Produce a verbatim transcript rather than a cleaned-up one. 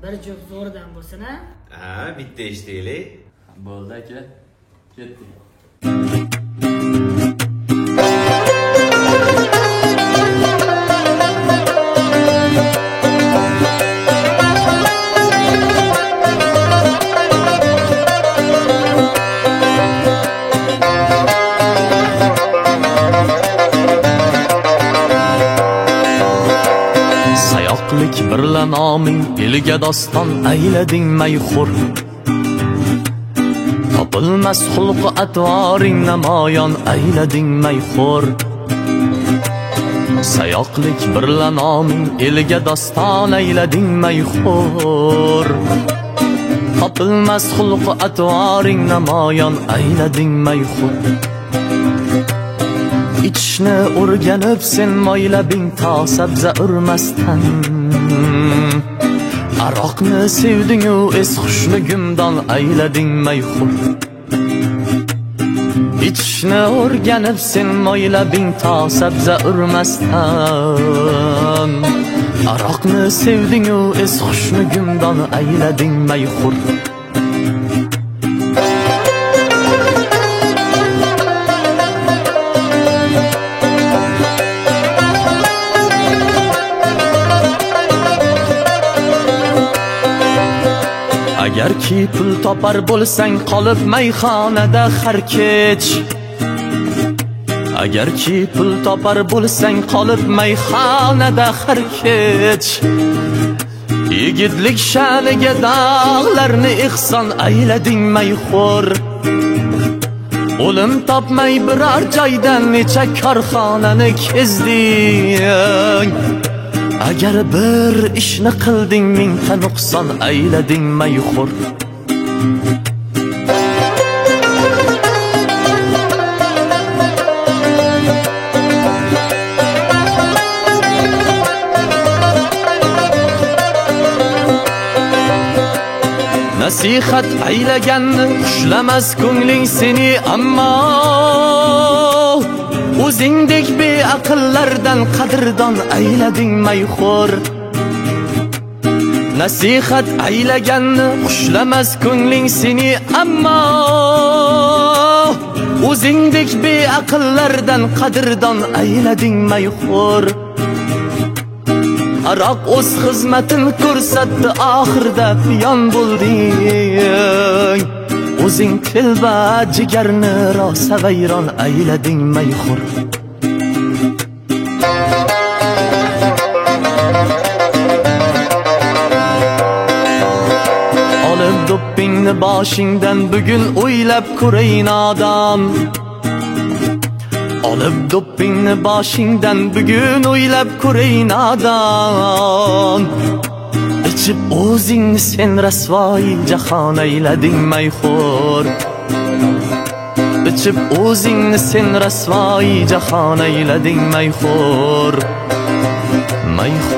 bir juft zo'ridan bo'lsin-a? Ha, bitta eshitaylik. Bo'ldi aka. Ketdik. Sayoqlik birla noming elga doston aylading mayxur. Topilmas xulq atvoring namoyon aylading mayxur. Sayoqlik birla noming elga doston aylading mayxur. Topilmas xulq atvoring namoyon aylading mayxur. İçne o'rganib sen moylabing to sabza urmasdan. Aroqni sevding u es xushligimdan aylading mayxur. İçne o'rganib sen moylabing to sabza urmasdan. Aroqni sevding u es xushligimdan aylading mayxur. Agar ki pul topar bo'lsang qolib mayxonada har kech. Agar ki pul topar bo'lsang qolib mayxonada har kech. Yigitlik sha'niga dog'larni ihson aylading mayxur. O'lim topmay biror joydan necha korxonani kezding. Agar bir ishni qilding mingta nuqson aylading mayxur. Nasihat aylaganni xushlamas ko'ngling seni, ammo o'zingdek beaqllardan qadrdon aylading mayxur. Nasihat aylaganni xushlamas ko'ngling seni, ammo o'zingdek beaqllardan qadrdon aylading mayxur. Aroq o'z xizmatin ko'rsatdi, oxirda piyon bo'lding. O'zing tilba jigarni rosa vayron aylading mayxur. Olib do'ppingni boshingdan bugun o'ylab ko'ray nodon. Olib do'ppingni boshingdan bugun o'ylab ko'ray nodon. İçib o'zingni sen rasvoy jahon aylading mayxur. İçib o'zingni sen rasvoy jahon aylading mayxur. Mayxur.